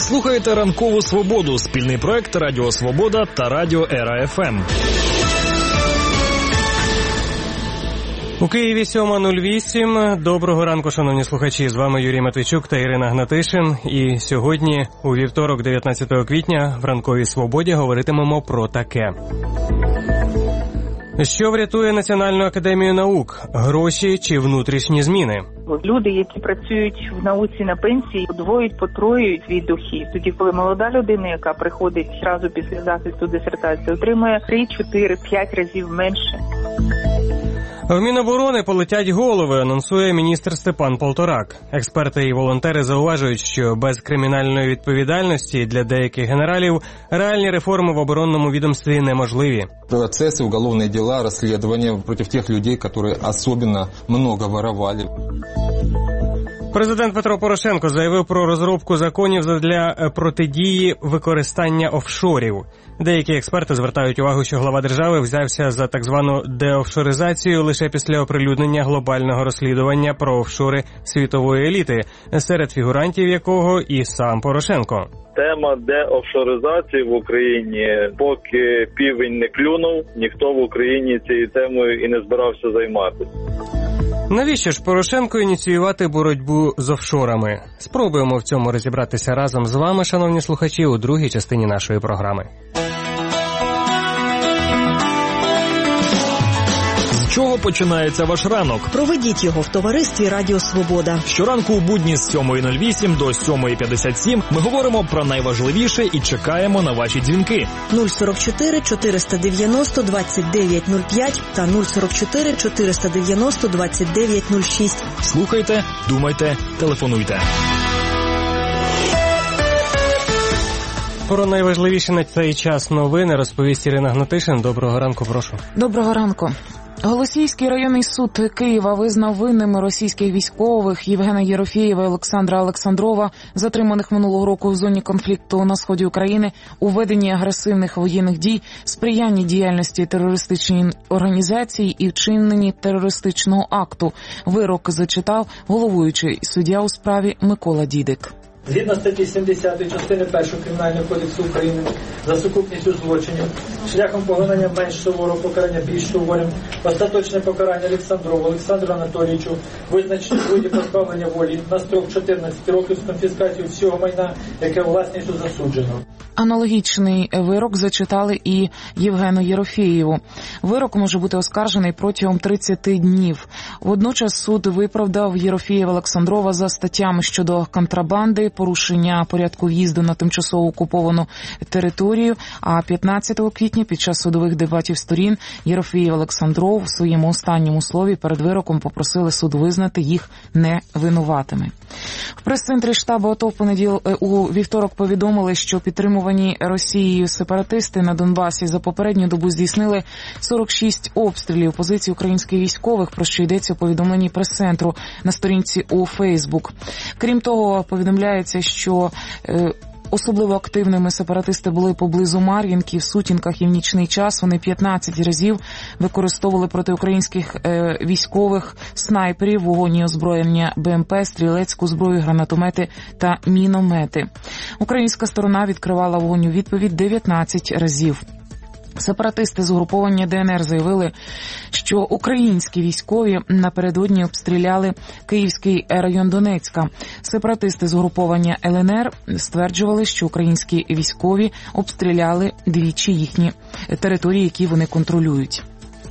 слухаєте «Ранкову свободу» – спільний проект Радіо Свобода та Радіо Ера ФМ. У Києві 7:08. Доброго ранку, шановні слухачі. З вами Юрій Матвійчук та Ірина Гнатишин. І сьогодні, у вівторок, 19 квітня, в «Ранковій свободі» говоритимемо про таке. Що врятує Національну академію наук? Гроші чи внутрішні зміни? Люди, які працюють в науці на пенсії, подвоюють свій дохід. Тоді, коли молода людина, яка приходить одразу після захисту дисертації, отримує 3, 4, 5 разів менше. В Міноборони полетять голови, анонсує міністр Степан Полторак. Експерти і волонтери зауважують, що без кримінальної відповідальності для деяких генералів реальні реформи в оборонному відомстві неможливі. Процеси, уголовні діла, розслідування проти тих людей, які особливо багато воровали. Президент Петро Порошенко заявив про розробку законів задля протидії використання офшорів. Деякі експерти звертають увагу, що глава держави взявся за так звану деофшоризацію лише після оприлюднення глобального розслідування про офшори світової еліти, серед фігурантів якого і сам Порошенко. Тема деофшоризації в Україні, поки півень не клюнув, ніхто в Україні цією темою і не збирався займатися. Навіщо ж Порошенко ініціювати боротьбу з офшорами? Спробуємо в цьому розібратися разом з вами, шановні слухачі, у другій частині нашої програми. З чого починається ваш ранок? Проведіть його в товаристві Радіо Свобода. Щоранку у будні з 7:08 до 7:57 ми говоримо про найважливіше і чекаємо на ваші дзвінки. 044 490 2905 та 044 490 2906. Слухайте, думайте, телефонуйте. Про найважливіше на цей час новини розповість Ірина Гнатишин. Доброго ранку, прошу. Доброго ранку. Голосіївський районний суд Києва визнав винними російських військових Євгена Єрофєєва і Олександра Олександрова, затриманих минулого року в зоні конфлікту на сході України, у веденні агресивних воєнних дій, сприянні діяльності терористичній організації і вчиненні терористичного акту. Вирок зачитав головуючий суддя у справі Микола Дідик. Згідно статті 70 частини 1 Кримінального кодексу України за сукупністю злочинів, шляхом поглинання менш суворого покарання більш суворим, остаточне покарання Олександрову Олександру Анатолійовичу визначено в виді позбавлення волі на строк 14 років з конфіскацією всього майна, яке власністю засуджено. Аналогічний вирок зачитали і Євгену Єрофєєву. Вирок може бути оскаржений протягом 30 днів. Водночас суд виправдав Єрофєєва Олександрова за статтями щодо контрабанди, порушення порядку в'їзду на тимчасово окуповану територію, а 15 квітня під час судових дебатів сторін Єрофєєв Олександров в своєму останньому слові перед вироком попросили суд визнати їх невинуватими. В прес-центрі штабу АТО у вівторок повідомили, що підтримувані Росією сепаратисти на Донбасі за попередню добу здійснили 46 обстрілів позицій українських військових, про що йдеться у повідомленні прес-центру на сторінці у Фейсбук. Крім того, повідомляється, що особливо активними сепаратисти були поблизу Мар'їнки, в сутінках і в нічний час. Вони 15 разів використовували проти українських військових снайперів, вогонь і озброєння БМП, стрілецьку зброю, гранатомети та міномети. Українська сторона відкривала вогонь у відповідь 19 разів. Сепаратисти з угруповання ДНР заявили, що українські військові напередодні обстріляли Київський район Донецька. Сепаратисти з угруповання ЛНР стверджували, що українські військові обстріляли двічі їхні території, які вони контролюють.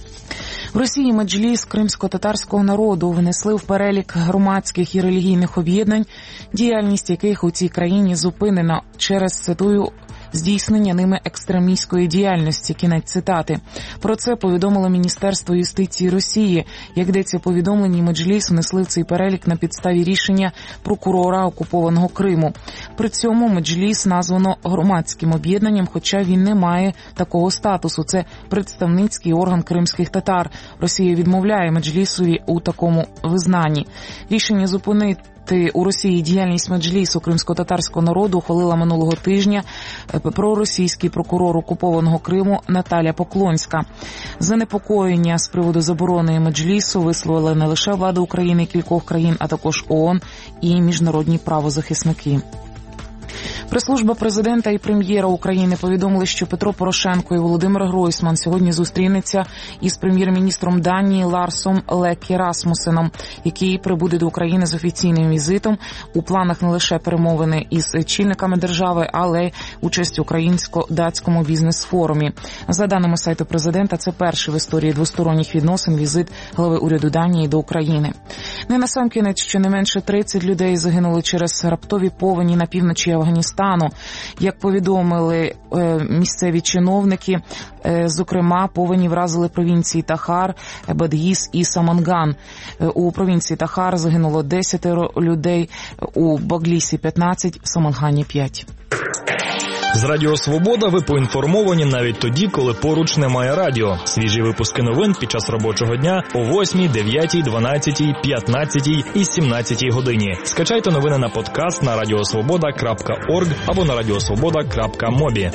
В Росії меджліс кримсько-татарського народу внесли в перелік громадських і релігійних об'єднань, діяльність яких у цій країні зупинена через, цитую, здійснення ними екстремістської діяльності. Кінець цитати. Про це повідомило Міністерство юстиції Росії. Як йдеться в повідомленні, меджліс внесли в цей перелік на підставі рішення прокурора окупованого Криму. При цьому меджліс названо громадським об'єднанням, хоча він не має такого статусу. Це представницький орган кримських татар. Росія відмовляє меджлісові у такому визнанні. Рішення зупинити у Росії діяльність меджлісу кримсько-татарського народу ухвалила минулого тижня проросійський прокурор окупованого Криму Наталя Поклонська. Занепокоєння з приводу заборони меджлісу висловили не лише влада України і кількох країн, а також ООН і міжнародні правозахисники. Прес-служба президента і прем'єра України повідомили, що Петро Порошенко і Володимир Гройсман сьогодні зустрінуться із прем'єр-міністром Данії Ларсом Лекке Расмусеном, який прибуде до України з офіційним візитом. У планах не лише перемовини із чільниками держави, але й участь у українсько-датському бізнес-форумі. За даними сайту президента, це перший в історії двосторонніх відносин візит глави уряду Данії до України. Не насамкінець, що не менше 30 людей загинули через раптові повені на півночі Афганістану. Як повідомили місцеві чиновники, зокрема, повені вразили провінції Тахар, Бадгіс і Саманган. У провінції Тахар загинуло 10 людей, у Баглісі 15, в Самангані 5. З Радіо Свобода ви поінформовані навіть тоді, коли поруч немає радіо. Свіжі випуски новин під час робочого дня о 8, 9, 12, 15 і 17 годині. Скачайте новини на подкаст на radiosvoboda.org або на radiosvoboda.mobi.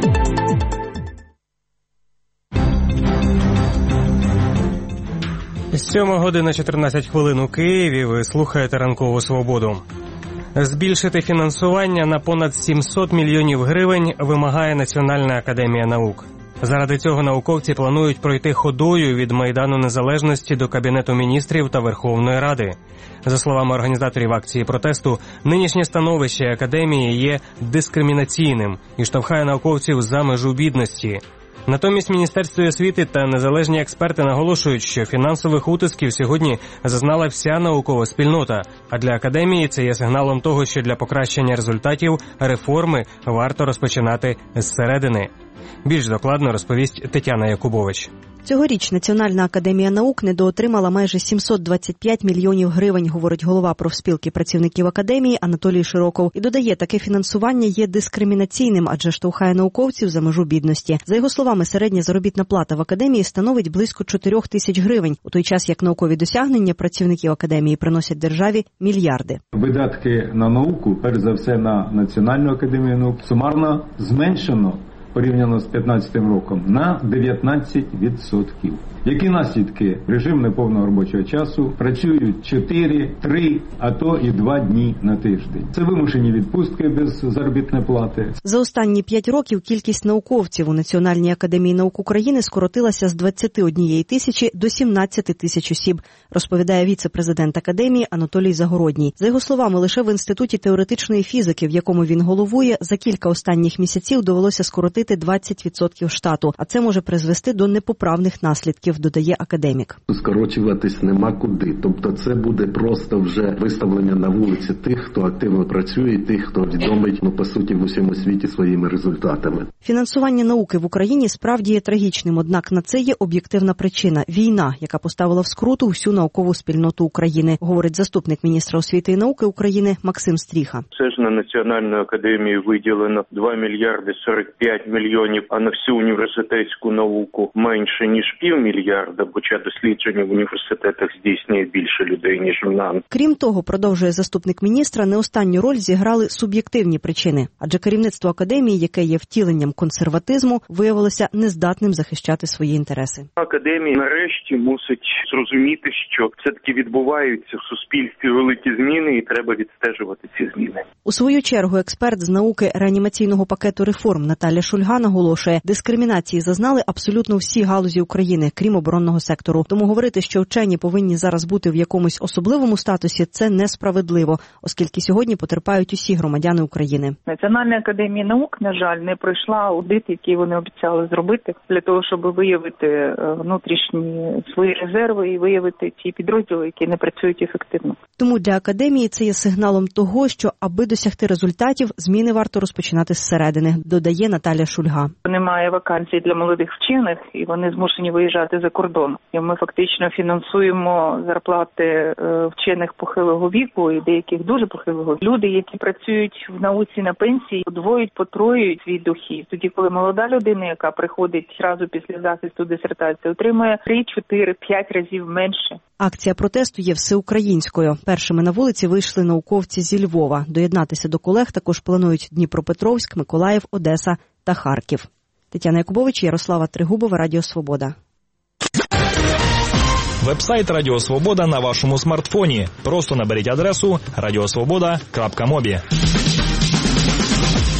7:14 у Києві. Ви слухаєте «Ранкову свободу». Збільшити фінансування на понад 700 мільйонів гривень вимагає Національна академія наук. Заради цього науковці планують пройти ходою від Майдану Незалежності до Кабінету міністрів та Верховної Ради. За словами організаторів акції протесту, нинішнє становище академії є дискримінаційним і штовхає науковців за межу бідності. Натомість Міністерство освіти та незалежні експерти наголошують, що фінансових утисків сьогодні зазнала вся наукова спільнота, а для академії це є сигналом того, що для покращення результатів реформи варто розпочинати зсередини. Більш докладно розповість Тетяна Якубович. Цьогоріч Національна академія наук недоотримала майже 725 мільйонів гривень, говорить голова профспілки працівників академії Анатолій Широков. І додає, таке фінансування є дискримінаційним, адже штовхає науковців за межу бідності. За його словами, середня заробітна плата в академії становить близько 4 тисяч гривень, у той час як наукові досягнення працівників академії приносять державі мільярди. Видатки на науку, перш за все на Національну академію наук, сумарно зменшено порівняно з 2015 роком на 19%. Які наслідки? Режим неповного робочого часу, працюють 4, 3, а то і 2 дні на тиждень. Це вимушені відпустки без заробітної плати. За останні 5 років кількість науковців у Національній академії наук України скоротилася з 21 тисячі до 17 тисяч осіб, розповідає віце-президент академії Анатолій Загородній. За його словами, лише в Інституті теоретичної фізики, в якому він головує, за кілька останніх місяців довелося скоротити 20% штату, а це може призвести до непоправних наслідків, додає академік. Скорочуватись нема куди. Тобто це буде просто вже виставлення на вулиці тих, хто активно працює, тих, хто відомий, по суті, в усьому світі своїми результатами. Фінансування науки в Україні справді є трагічним, однак на це є об'єктивна причина – війна, яка поставила в скруту всю наукову спільноту України, говорить заступник міністра освіти і науки України Максим Стріха. Це ж на Національну академію виділено 2 мільярди 45 мільйонів, а на всю університетську науку менше, ніж півмільярда, хоча дослідження в університетах здійснює більше людей, ніж в НАН. Крім того, продовжує заступник міністра, не останню роль зіграли суб'єктивні причини. Адже керівництво академії, яке є втіленням консерватизму, виявилося нездатним захищати свої інтереси. Академія нарешті мусить зрозуміти, що все-таки відбуваються в суспільстві великі зміни і треба відстежувати ці зміни. У свою чергу експерт з науки реанімаційного пакету реформ Наталя Шульга наголошує, дискримінації зазнали абсолютно всі галузі України, крім оборонного сектору. Тому говорити, що вчені повинні зараз бути в якомусь особливому статусі, це несправедливо, оскільки сьогодні потерпають усі громадяни України. Національна академія наук, на жаль, не пройшла аудит, який вони обіцяли зробити, для того, щоб виявити внутрішні свої резерви і виявити ті підрозділи, які не працюють ефективно. Тому для академії це є сигналом того, що аби досягти результатів, зміни варто розпочинати зсередини, додає Наталя Шульга. Немає вакансій для молодих вчених, і вони змушені виїжджати за кордон. І ми фактично фінансуємо зарплати вчених похилого віку і деяких дуже похилого. Люди, які працюють в науці на пенсії, подвоюють свій дохід. Тоді, коли молода людина, яка приходить одразу після захисту дисертації, отримує 3, 4, 5 разів менше. Акція протесту є всеукраїнською. Першими на вулиці вийшли науковці зі Львова. Доєднатися до колег також планують Дніпропетровськ, Миколаїв, Одеса та Харків. Тетяна Якубович, Ярослава Тригубова, Радіо Свобода. Вебсайт Радіо Свобода на вашому смартфоні. Просто наберіть адресу radiosvoboda.mobi.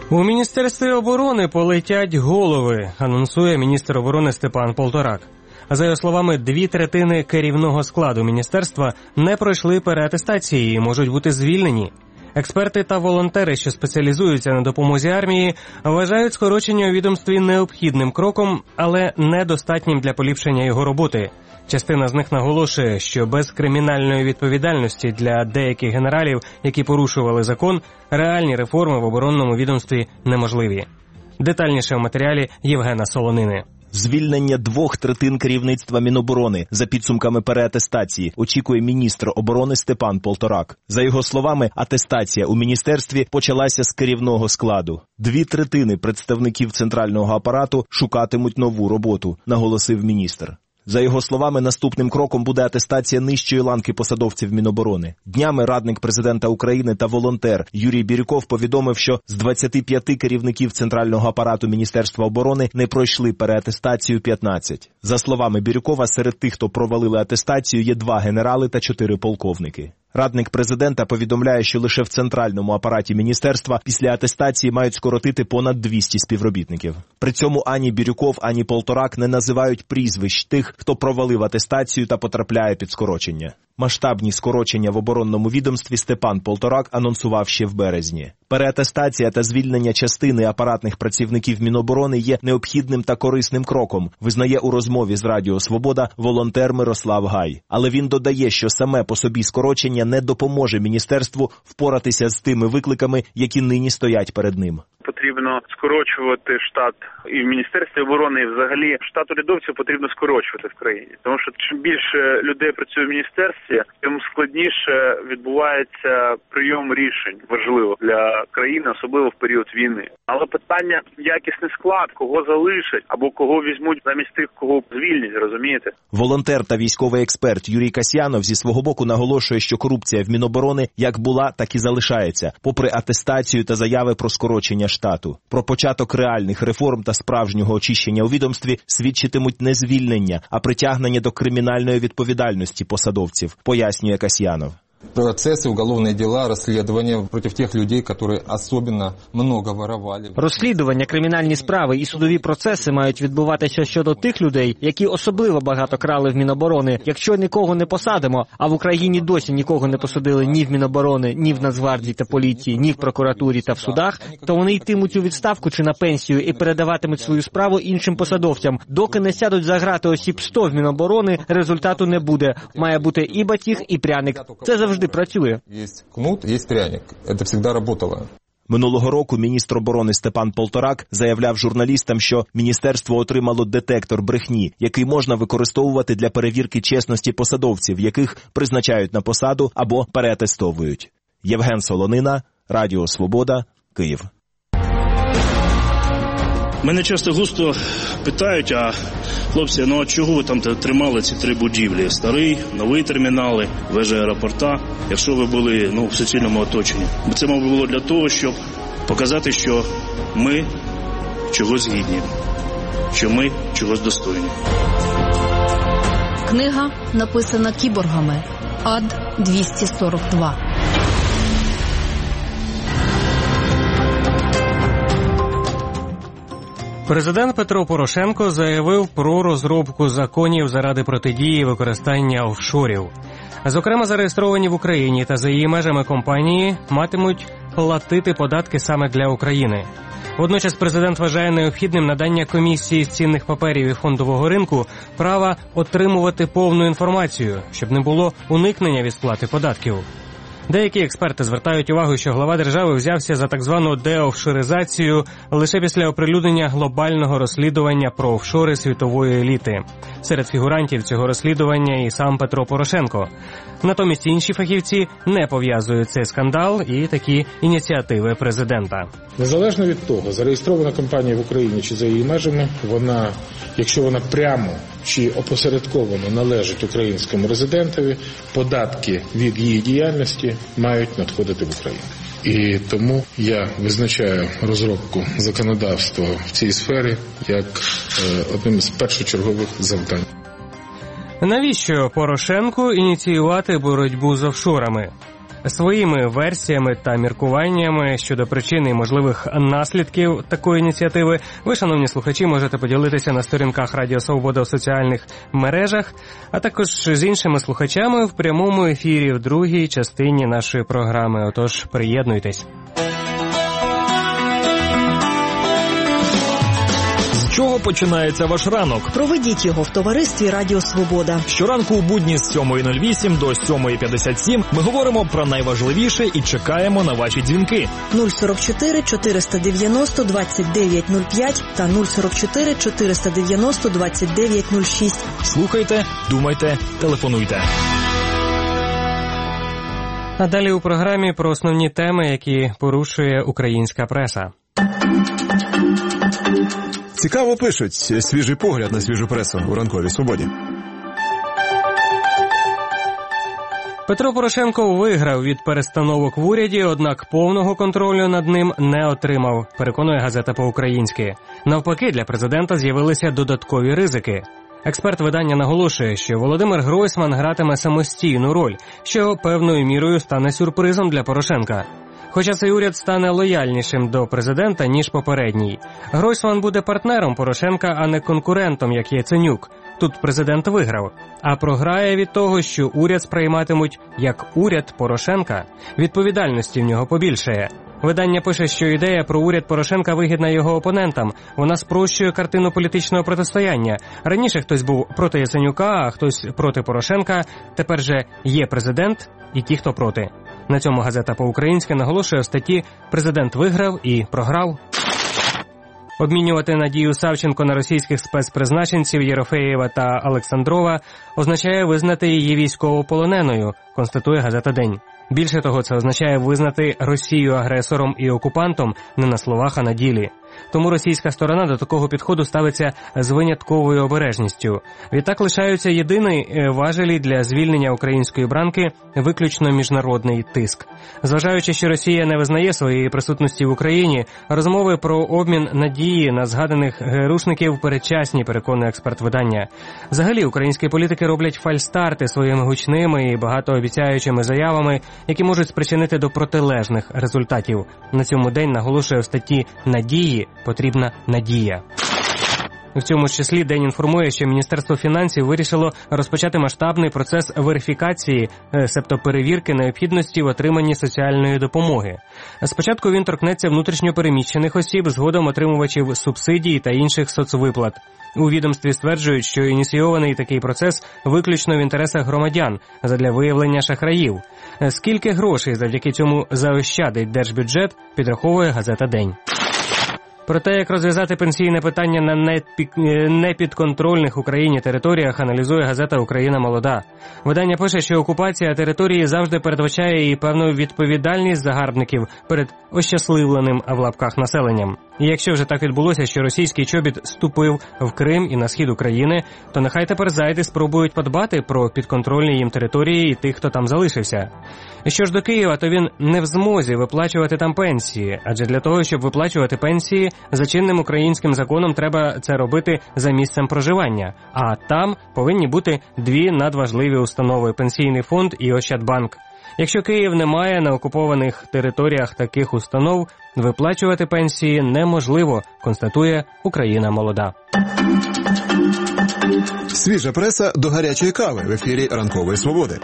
У Міністерстві оборони полетять голови, анонсує міністр оборони Степан Полторак. За його словами, 2/3 керівного складу міністерства не пройшли переатестації і можуть бути звільнені. Експерти та волонтери, що спеціалізуються на допомозі армії, вважають скорочення у відомстві необхідним кроком, але недостатнім для поліпшення його роботи. Частина з них наголошує, що без кримінальної відповідальності для деяких генералів, які порушували закон, реальні реформи в оборонному відомстві неможливі. Детальніше в матеріалі Євгена Солонини. Звільнення 2/3 керівництва Міноборони за підсумками переатестації очікує міністр оборони Степан Полторак. За його словами, атестація у міністерстві почалася з керівного складу. 2/3 представників центрального апарату шукатимуть нову роботу, наголосив міністр. За його словами, наступним кроком буде атестація нижчої ланки посадовців Міноборони. Днями радник президента України та волонтер Юрій Бірюков повідомив, що з 25 керівників центрального апарату Міністерства оборони не пройшли переатестацію 15. За словами Бірюкова, серед тих, хто провалили атестацію, є 2 генерали та 4 полковники. Радник президента повідомляє, що лише в центральному апараті міністерства після атестації мають скоротити понад 200 співробітників. При цьому ані Бірюков, ані Полторак не називають прізвищ тих, хто провалив атестацію та потрапляє під скорочення. Масштабні скорочення в оборонному відомстві Степан Полторак анонсував ще в березні. Переатестація та звільнення частини апаратних працівників Міноборони є необхідним та корисним кроком, визнає у розмові з Радіо Свобода волонтер Мирослав Гай. Але він додає, що саме по собі скорочення не допоможе міністерству впоратися з тими викликами, які нині стоять перед ним. Потрібно скорочувати штат і в Міністерстві оборони, і взагалі штат урядовців потрібно скорочувати в країні. Тому що чим більше людей працює в міністерстві, тим складніше відбувається прийом рішень важливих для країни, особливо в період війни. Але питання якісний склад, кого залишать або кого візьмуть замість тих, кого звільнять, розумієте? Волонтер та військовий експерт Юрій Касьянов зі свого боку наголошує, що корупція в Міноборони як була, так і залишається, попри атестацію та заяви про скорочення штату. Про початок реальних реформ та справжнього очищення у відомстві свідчитимуть не звільнення, а притягнення до кримінальної відповідальності посадовців, пояснює Касьянов. Процессы, уголовные дела, расследования против тех людей, которые особенно много воровали. Розслідування, кримінальні справи і судові процеси мають відбуватися щодо тих людей, які особливо багато крали в Міноборони. Якщо нікого не посадимо, а в Україні досі нікого не посадили ні в Міноборони, ні в Нацгвардії та поліції, ні в прокуратурі та в судах, то вони йтимуть у відставку чи на пенсію і передаватимуть свою справу іншим посадовцям. Доки не сядуть за грати осіб 100 в Міноборони, результату не буде. Має бути і батіг, і пряник. Це завжди працює. Є кнут, є пряник. Це завжди працювало. Минулого року міністр оборони Степан Полторак заявляв журналістам, що міністерство отримало детектор брехні, який можна використовувати для перевірки чесності посадовців, яких призначають на посаду або переатестовують. Євген Солонина, Радіо Свобода, Київ. Мене часто густо питають, а хлопці, ну а чого ви там тримали ці 3 будівлі? Старий, новий термінали, вежа аеропорта, якщо ви були в суцільному оточенні. Це, мабуть, було для того, щоб показати, що ми чогось гідні, що ми чогось достойні. Книга написана кіборгами. Ад-242. Президент Петро Порошенко заявив про розробку законів заради протидії використання офшорів. Зокрема, зареєстровані в Україні та за її межами компанії матимуть платити податки саме для України. Водночас президент вважає необхідним надання комісії з цінних паперів і фондового ринку права отримувати повну інформацію, щоб не було уникнення від сплати податків. Деякі експерти звертають увагу, що глава держави взявся за так звану деофшоризацію лише після оприлюднення глобального розслідування про офшори світової еліти. Серед фігурантів цього розслідування і сам Петро Порошенко. Натомість інші фахівці не пов'язують цей скандал і такі ініціативи президента. Незалежно від того, зареєстрована компанія в Україні чи за її межами, вона, якщо вона прямо чи опосередковано належить українському резидентові, податки від її діяльності мають надходити в Україну. І тому я визначаю розробку законодавства в цій сфері як одним з першочергових завдань. Навіщо Порошенку ініціювати боротьбу з офшорами? Своїми версіями та міркуваннями щодо причин і можливих наслідків такої ініціативи ви, шановні слухачі, можете поділитися на сторінках Радіо Свобода у соціальних мережах, а також з іншими слухачами в прямому ефірі в другій частині нашої програми. Отож, приєднуйтесь. З чого починається ваш ранок? Проведіть його в товаристві Радіо Свобода. Щоранку у будні з 7:08 до 7:57 ми говоримо про найважливіше і чекаємо на ваші дзвінки. 044 490 2905 та 044 490 2906. Слухайте, думайте, телефонуйте. А далі у програмі про основні теми, які порушує українська преса. Цікаво пишуть. Свіжий погляд на свіжу пресу у ранковій свободі. Петро Порошенко виграв від перестановок в уряді, однак повного контролю над ним не отримав, переконує газета по-українськи. Навпаки, для президента з'явилися додаткові ризики. Експерт видання наголошує, що Володимир Гройсман гратиме самостійну роль, що певною мірою стане сюрпризом для Порошенка. Хоча цей уряд стане лояльнішим до президента, ніж попередній. Гройсман буде партнером Порошенка, а не конкурентом, як Яценюк. Тут президент виграв. А програє від того, що уряд сприйматимуть як уряд Порошенка. Відповідальності в нього побільшає. Видання пише, що ідея про уряд Порошенка вигідна його опонентам. Вона спрощує картину політичного протистояння. Раніше хтось був проти Яценюка, а хтось проти Порошенка. Тепер же є президент і ті, хто проти. На цьому газета по-українськи наголошує в статті «Президент виграв і програв». Обмінювати Надію Савченко на російських спецпризначенців Єрофеєва та Олександрова означає визнати її військовополоненою, констатує газета «День». Більше того, це означає визнати Росію агресором і окупантом не на словах, а на ділі. Тому російська сторона до такого підходу ставиться з винятковою обережністю. Відтак лишаються єдині важелі для звільнення української бранки – виключно міжнародний тиск. Зважаючи, що Росія не визнає своєї присутності в Україні, розмови про обмін Надії на згаданих ГРУшників передчасні, переконує експерт видання. Взагалі, українські політики роблять фальстарти своїми гучними і багатообіцяючими заявами, які можуть спричинити до протилежних результатів. На цьому день наголошує в статті «Надії потрібна надія». В цьому ж числі День інформує, що Міністерство фінансів вирішило розпочати масштабний процес верифікації, себто перевірки необхідності в отриманні соціальної допомоги. Спочатку він торкнеться внутрішньо переміщених осіб, згодом отримувачів субсидій та інших соцвиплат. У відомстві стверджують, що ініційований такий процес виключно в інтересах громадян задля виявлення шахраїв. Скільки грошей завдяки цьому заощадить держбюджет, підраховує газета «День». Про те, як розв'язати пенсійне питання на непідконтрольних Україні територіях, аналізує газета «Україна молода». Видання пише, що окупація території завжди передбачає і певну відповідальність загарбників перед ощасливленим в лапках населенням. І якщо вже так відбулося, що російський чобіт ступив в Крим і на схід України, то нехай тепер зайди спробують подбати про підконтрольні їм території і тих, хто там залишився. Що ж до Києва, то він не в змозі виплачувати там пенсії, адже для того, щоб виплачувати пенсії, за чинним українським законом треба це робити за місцем проживання, а там повинні бути дві надважливі установи – Пенсійний фонд і Ощадбанк. Якщо Київ не має на окупованих територіях таких установ, виплачувати пенсії неможливо, констатує «Україна молода». Свіжа преса до гарячої кави в ефірі Ранкової свободи.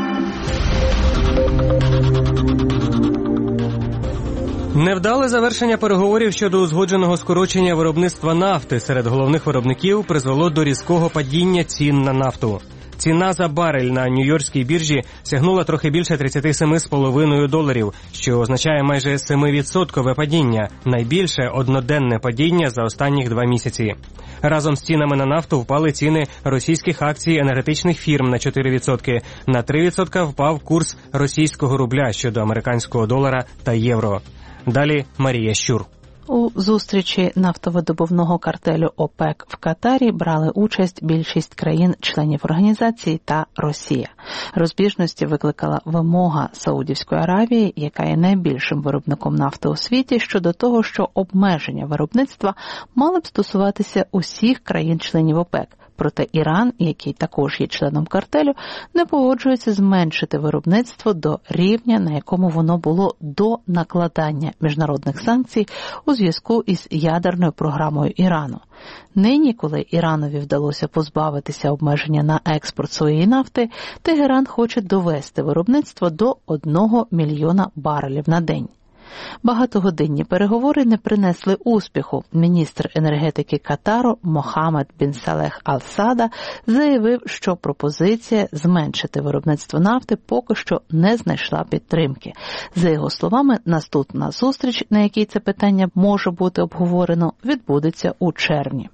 Невдале завершення переговорів щодо узгодженого скорочення виробництва нафти серед головних виробників призвело до різкого падіння цін на нафту. Ціна за барель на Нью-Йоркській біржі сягнула трохи більше $37,5, що означає майже 7% падіння, найбільше одноденне падіння за останніх 2 місяці. Разом з цінами на нафту впали ціни російських акцій енергетичних фірм на 4%, на 3% впав курс російського рубля щодо американського долара та євро. Далі Марія Щур. У зустрічі нафтовидобувного картелю ОПЕК в Катарі брали участь більшість країн-членів організації та Росія. Розбіжності викликала вимога Саудівської Аравії, яка є найбільшим виробником нафти у світі, щодо того, що обмеження виробництва мали б стосуватися усіх країн-членів ОПЕК. Проте Іран, який також є членом картелю, не погоджується зменшити виробництво до рівня, на якому воно було до накладання міжнародних санкцій у зв'язку із ядерною програмою Ірану. Нині, коли Іранові вдалося позбавитися обмеження на експорт своєї нафти, Тегеран хоче довести виробництво до 1 мільйона барелів на день. Багатогодинні переговори не принесли успіху. Міністр енергетики Катару Мохаммед бін Салех Аль-Сада заявив, що пропозиція зменшити виробництво нафти поки що не знайшла підтримки. За його словами, наступна зустріч, на якій це питання може бути обговорено, відбудеться у червні.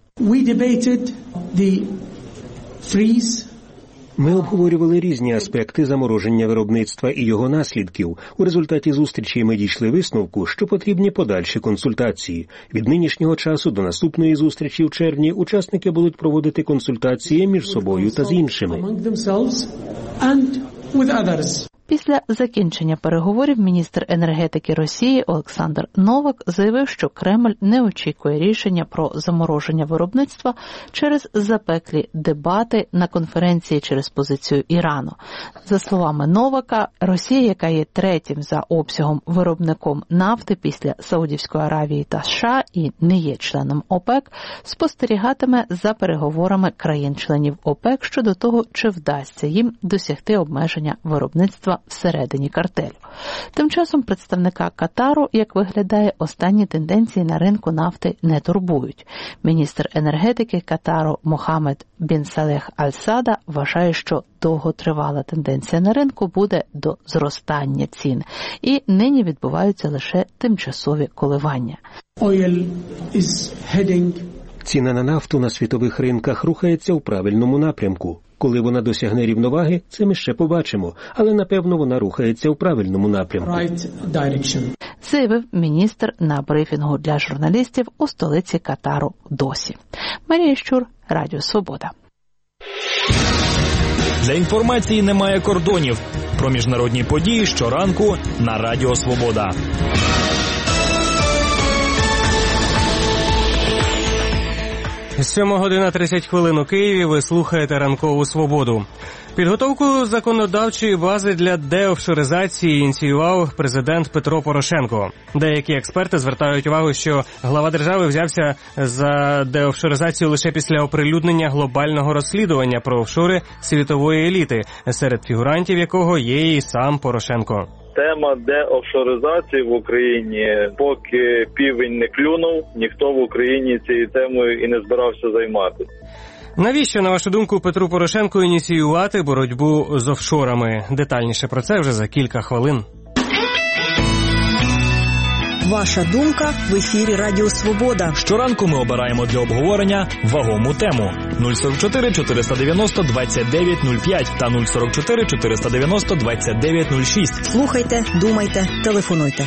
Ми обговорювали різні аспекти замороження виробництва і його наслідків. У результаті зустрічі ми дійшли висновку, що потрібні подальші консультації. Від нинішнього часу до наступної зустрічі в червні учасники будуть проводити консультації між собою та з іншими. Після закінчення переговорів міністр енергетики Росії Олександр Новак заявив, що Кремль не очікує рішення про замороження виробництва через запеклі дебати на конференції через позицію Ірану. За словами Новака, Росія, яка є третім за обсягом виробником нафти після Саудівської Аравії та США і не є членом ОПЕК, спостерігатиме за переговорами країн-членів ОПЕК щодо того, чи вдасться їм досягти обмеження виробництва всередині картелю. Тим часом представника Катару, як виглядає, останні тенденції на ринку нафти не турбують. Міністр енергетики Катару Мохаммед бін Салех Аль-Сада вважає, що довготривала тенденція на ринку буде до зростання цін. І нині відбуваються лише тимчасові коливання. Ціна на нафту на світових ринках рухається у правильному напрямку. Коли вона досягне рівноваги, це ми ще побачимо, але напевно вона рухається у правильному напрямку. Заявив міністр на брифінгу для журналістів у столиці Катару Досі. Марія Щур, Радіо Свобода. Для інформації немає кордонів. Про міжнародні події щоранку на Радіо Свобода. 7:30 у Києві. Ви слухаєте «Ранкову Свободу». Підготовку законодавчої бази для деофшоризації ініціював президент Петро Порошенко. Деякі експерти звертають увагу, що глава держави взявся за деофшоризацію лише після оприлюднення глобального розслідування про офшори світової еліти, серед фігурантів якого є і сам Порошенко. Тема деофшоризації в Україні, поки півень не клюнув, ніхто в Україні цією темою і не збирався займатися. Навіщо, на вашу думку, Петру Порошенку ініціювати боротьбу з офшорами? Детальніше про це вже за кілька хвилин. Ваша думка в ефірі Радіо Свобода. Щоранку ми обираємо для обговорення вагому тему. 044 490 2905 та 044 490 2906. Слухайте, думайте, телефонуйте.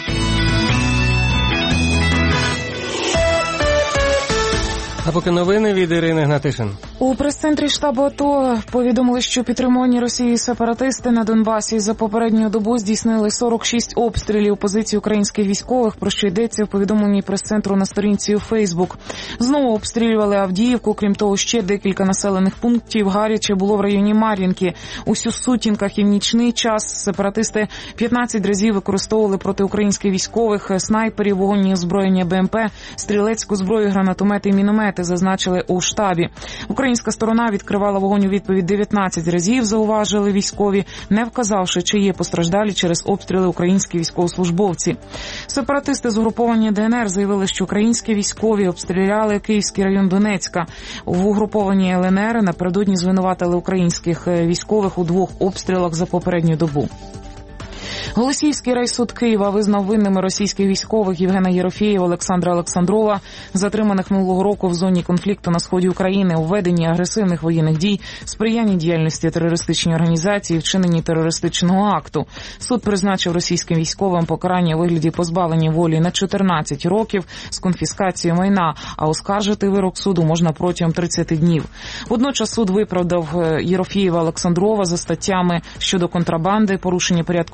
А поки новини від Ірини Гнатишин. У прес-центрі штабу АТО повідомили, що підтримувані Росією сепаратисти на Донбасі за попередню добу здійснили 46 обстрілів позицій українських військових, про що йдеться в повідомленні прес-центру на сторінці у Фейсбук. Знову обстрілювали Авдіївку, крім того, ще декілька населених пунктів гаряче було в районі Мар'їнки. Усю в сутінках і в нічний час сепаратисти 15 разів використовували проти українських військових снайперів, вогонні озброєння БМП, стрілецьку зброю, гранатомети і міномети, зазначили у штабі. Українська сторона відкривала вогонь у відповідь 19 разів, зауважили військові, не вказавши, чи є постраждалі через обстріли українські військовослужбовці. Сепаратисти з угруповання ДНР заявили, що українські військові обстріляли Київський район Донецька. В угрупованні ЛНР напередодні звинуватили українських військових у 2 обстрілах за попередню добу. Голосіївський райсуд Києва визнав винними російських військових Євгена Єрофєєва, Олександра Олександрова, затриманих минулого року в зоні конфлікту на сході України, у веденні агресивних воєнних дій, сприянні діяльності терористичної організації, вчиненні терористичного акту. Суд призначив російським військовим покарання у вигляді позбавлення волі на 14 років з конфіскацією майна, а оскаржити вирок суду можна протягом 30 днів. Водночас суд виправдав Єрофєєва, Олександрова за статтями щодо контрабанди, порушення порядку в'їзду на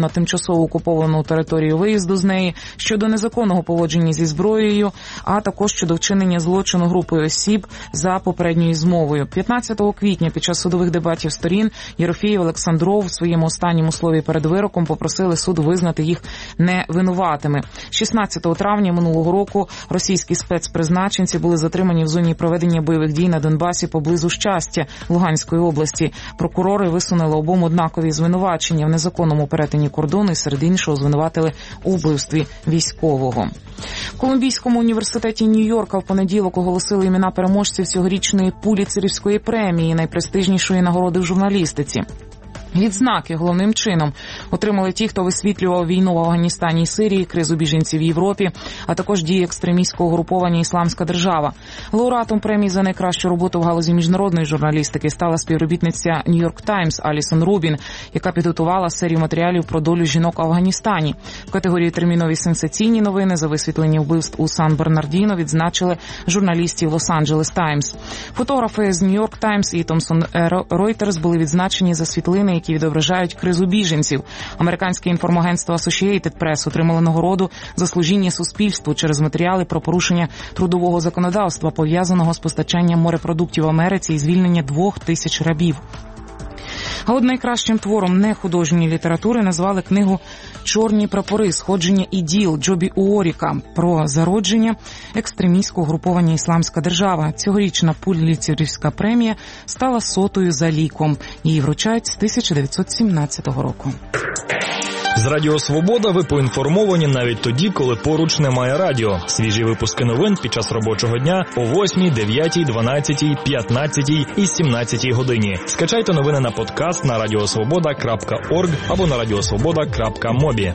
на тимчасово окуповану територію виїзду з неї, щодо незаконного поводження зі зброєю, а також щодо вчинення злочину групою осіб за попередньою змовою. 15 квітня під час судових дебатів сторін Єрофєєв, Олександров в своєму останньому слові перед вироком попросили суд визнати їх невинуватими. 16 травня минулого року російські спецпризначенці були затримані в зоні проведення бойових дій на Донбасі поблизу Щастя Луганської області. Прокурори висунули обом однакові звинувачення в незаконному перетині кордону і серед іншого звинуватили у вбивстві військового. В Колумбійському університеті Нью-Йорка в понеділок оголосили імена переможців цьогорічної Пулітцерівської премії, найпрестижнішої нагороди в журналістиці. Відзнаки головним чином отримали ті, хто висвітлював війну в Афганістані і Сирії, кризу біженців в Європі, а також дії екстремістського угруповання «Ісламська держава». Лауреатом премії за найкращу роботу в галузі міжнародної журналістики стала співробітниця «Нью-Йорк Таймс» Алісон Рубін, яка підготувала серію матеріалів про долю жінок в Афганістані. В категорії «Термінові сенсаційні новини» за висвітлення вбивств у Сан-Бернардіно відзначили журналістів «Лос-Анджелес Таймс». Фотографи з «Нью-Йорк Таймс» і «Томсон Ройтерс» були відзначені за світлини, які відображають кризу біженців. Американське інформагентство Associated Press отримало нагороду за служіння суспільству через матеріали про порушення трудового законодавства, пов'язаного з постачанням морепродуктів в Америці і звільнення 2000 рабів. А от найкращим твором нехудожньої літератури назвали книгу «Чорні прапори. Сходження іділ» Джобі Уоріка про зародження екстремістського угруповання «Ісламська держава». Цьогорічна Пулітцерівська премія стала 100-ю за ліком. Її вручають з 1917 року. З Радіо Свобода ви поінформовані навіть тоді, коли поруч немає радіо. Свіжі випуски новин під час робочого дня о 8, 9, 12, 15 і 17 годині. Скачайте новини на подкаст на radiosvoboda.org або на radiosvoboda.mobi.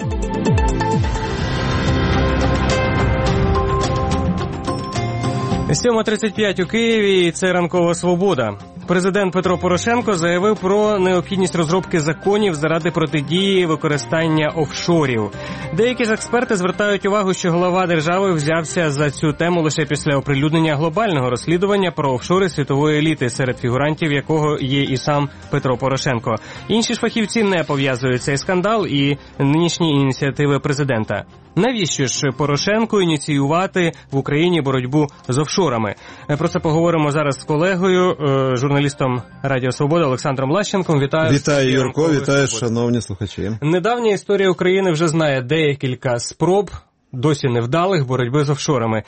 7:35 у Києві, і це «Ранкова Свобода». Президент Петро Порошенко заявив про необхідність розробки законів заради протидії використання офшорів. Деякі ж експерти звертають увагу, що глава держави взявся за цю тему лише після оприлюднення глобального розслідування про офшори світової еліти, серед фігурантів якого є і сам Петро Порошенко. Інші ж фахівці не пов'язують цей скандал і нинішні ініціативи президента. Навіщо ж Порошенку ініціювати в Україні боротьбу з офшорами? Про це поговоримо зараз з колегою, журналістом Радіо Свобода Олександром Лащенком. Вітаю. Вітаю, Юрко, вітаю, шановні слухачі. Недавня історія України вже знає декілька спроб, досі невдалих, боротьби з офшорами.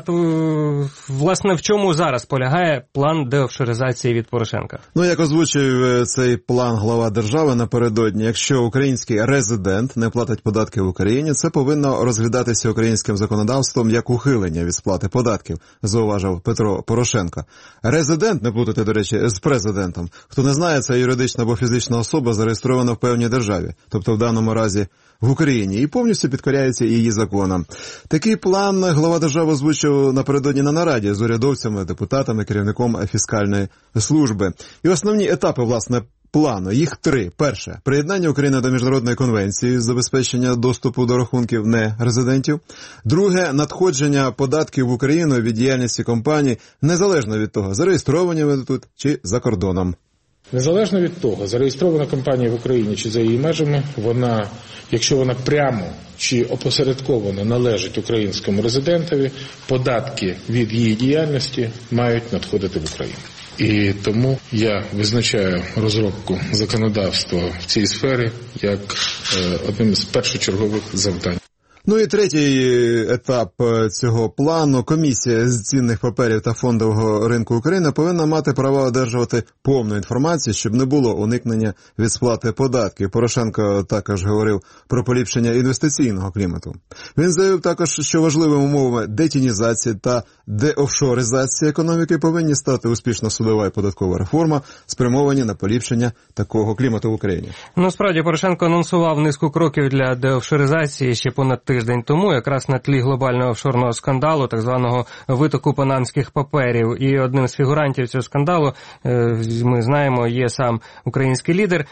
Власне, в чому зараз полягає план деофшоризації від Порошенка? Як озвучив цей план глава держави напередодні, якщо український резидент не платить податки в Україні, це повинно розглядатися українським законодавством як ухилення від сплати податків, зауважив Петро Порошенко. Резидент, не плутати, до речі, з президентом. Хто не знає, це юридична або фізична особа, зареєстрована в певній державі, тобто в даному разі в Україні, і повністю підкоряється її законам. Такий план глава держави озвучив напередодні на нараді з урядовцями, депутатами, керівником фіскальної служби. І основні етапи, власне, плану, їх 3. Перше – приєднання України до Міжнародної конвенції з забезпечення доступу до рахунків нерезидентів. Друге – надходження податків в Україну від діяльності компаній, незалежно від того, зареєстровані вони тут чи за кордоном. Незалежно від того, зареєстрована компанія в Україні чи за її межами, вона, якщо вона прямо чи опосередковано належить українському резидентові, податки від її діяльності мають надходити в Україну. І тому я визначаю розробку законодавства в цій сфері як одним з першочергових завдань. І третій етап цього плану. Комісія з цінних паперів та фондового ринку України повинна мати право одержувати повну інформацію, щоб не було уникнення від сплати податків. Порошенко також говорив про поліпшення інвестиційного клімату. Він заявив також, що важливими умовами детінізації та деофшоризації економіки повинні стати успішна судова і податкова реформа, спрямовані на поліпшення такого клімату в Україні. Справді, Порошенко анонсував низку кроків для деофшоризації ще понад тиждень тому, якраз на тлі глобального офшорного скандалу, так званого витоку панамських паперів. І одним з фігурантів цього скандалу, ми знаємо, є сам український лідер.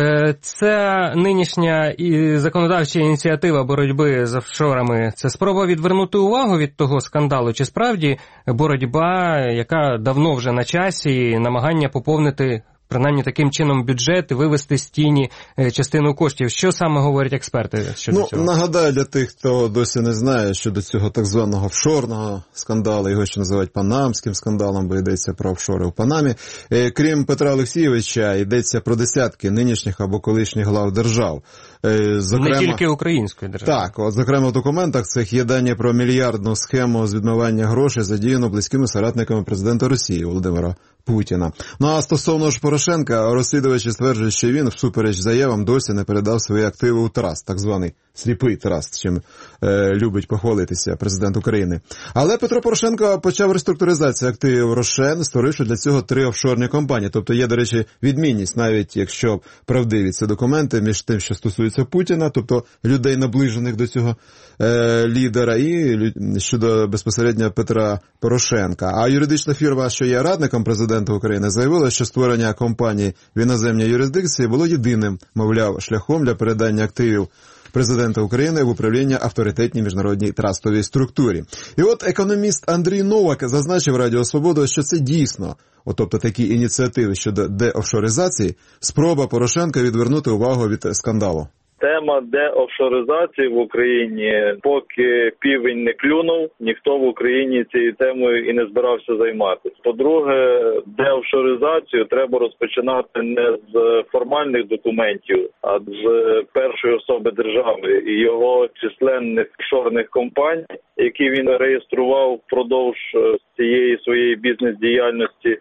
Ця нинішня законодавча ініціатива боротьби з офшорами – це спроба відвернути увагу від того скандалу? Чи справді боротьба, яка давно вже на часі, намагання поповнити принаймні таким чином бюджет і вивести з тіні частину коштів. Що саме говорять експерти щодо цього? Нагадаю для тих, хто досі не знає, щодо цього так званого офшорного скандалу, його ще називають панамським скандалом, бо йдеться про офшори у Панамі. Крім Петра Олексійовича, йдеться про десятки нинішніх або колишніх глав держав. Не тільки української держави. Так, от, зокрема, в документах цих є дані про мільярдну схему з відмивання грошей, задіяну близькими соратниками президента Росії Володимира Путіна. Ну а стосовно ж Порошенка, розслідувачі стверджують, що він, всупереч заявам, досі не передав свої активи у траст, так званий сліпий траст, чим любить похвалитися президент України. Але Петро Порошенко почав реструктуризацію активів Рошен, створивши для цього 3 офшорні компанії. Тобто є, до речі, відмінність, навіть якщо правдиві ці документи, між тим, що стосується Путіна, тобто людей, наближених до цього лідера, і щодо безпосередньо Петра Порошенка. А юридична фірма, що є радником президента України, заявила, що створення компанії в іноземній юрисдикції було єдиним, мовляв, шляхом для передання активів президента України в управління авторитетній міжнародній трастовій структурі. І от економіст Андрій Новак зазначив Радіо Свобода, що це дійсно, тобто такі ініціативи щодо деофшоризації, спроба Порошенка відвернути увагу від скандалу. Тема деофшоризації в Україні, поки півень не клюнув, ніхто в Україні цією темою і не збирався займатися. По-друге, деофшоризацію треба розпочинати не з формальних документів, а з першої особи держави і його численних офшорних компаній, які він реєстрував впродовж цієї своєї бізнес-діяльності.